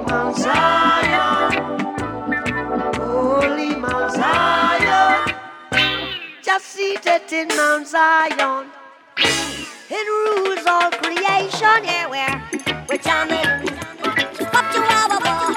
Mount Zion, holy Mount Zion, just seated in Mount Zion. It rules all creation, yeah, we're jamming up to our wall.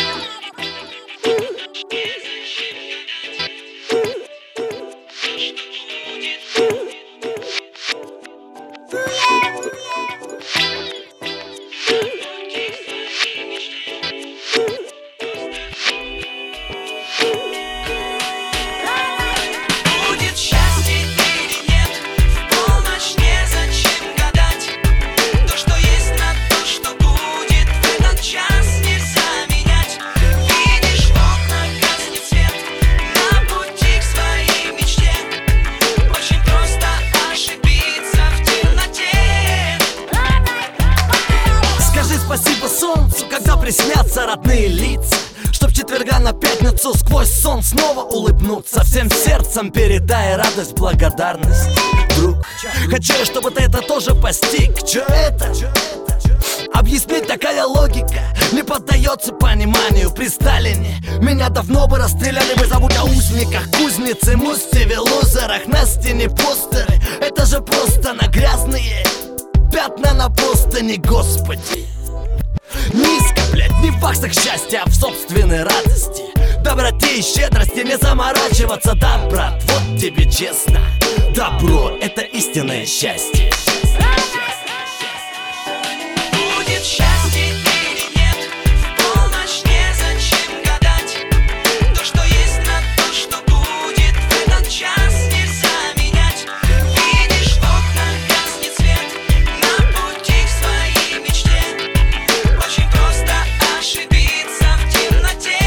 Спасибо солнцу, когда приснятся родные лица, чтоб четверга на пятницу сквозь сон снова улыбнуться. Всем сердцем передай радость, благодарность, друг. Хочу, чтобы ты это тоже постиг. Чё это? Объяснить такая логика не поддается пониманию. При Сталине меня давно бы расстреляли бы. Забудь о узниках, кузнице, мустеве, лузерах. На стене постеры, это же просто на грязные пятна на простыни, Господи. Низко, блядь, не в баксах счастья, а в собственной радости, доброте и щедрости. Не заморачиваться, да, брат, вот тебе честно. Добро — это истинное счастье. Будет счастье или нет, в полночь незачем гадать. То, что есть, на то, что будет в этот час, нельзя менять. Видишь, в окнах гаснет свет на пути к своей мечте. Очень просто ошибиться в темноте.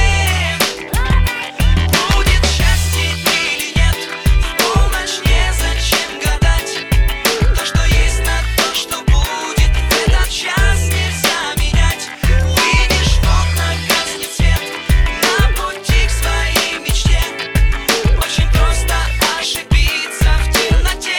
Будет счастье или нет, в полночь незачем гадать. То, что есть, на то, что будет в этот час, нельзя менять. Видишь, в окнах гаснет свет на пути к своей мечте. Очень просто ошибиться в темноте.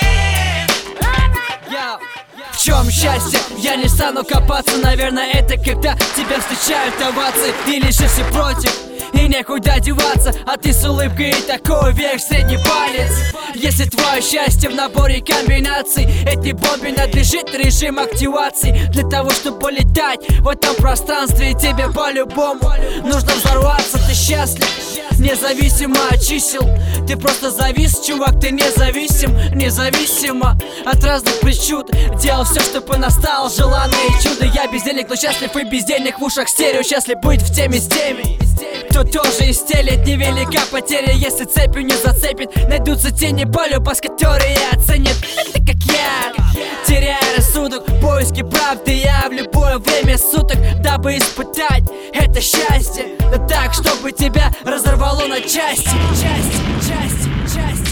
В чем счастье? Я не стану копаться. Наверное, это когда тебя встречают овации. И лишь если против, и некуда деваться, а ты с улыбкой и такой вверх средний палец. Если твое счастье в наборе комбинаций, этой бомбе надлежит режим активации. Для того, чтобы летать в этом пространстве, тебе по-любому нужно взорваться. Ты счастлив, независимо от чисел. Ты просто завис, чувак, ты независим. Независимо от разных причуд, делал все, чтобы настало желанное чудо. Я бездельник, но счастлив и бездельник. В ушах стерео, счастлив быть в теме с теми, кто тоже истелит. Невелика потеря, если цепью не зацепит. Найдутся тени по-любас, которые оценят. Это как я, теряя рассудок, поиски правды я в любое время суток, дабы испытать это счастье. Да так, чтобы тебя разорвало на части. Части, части, части.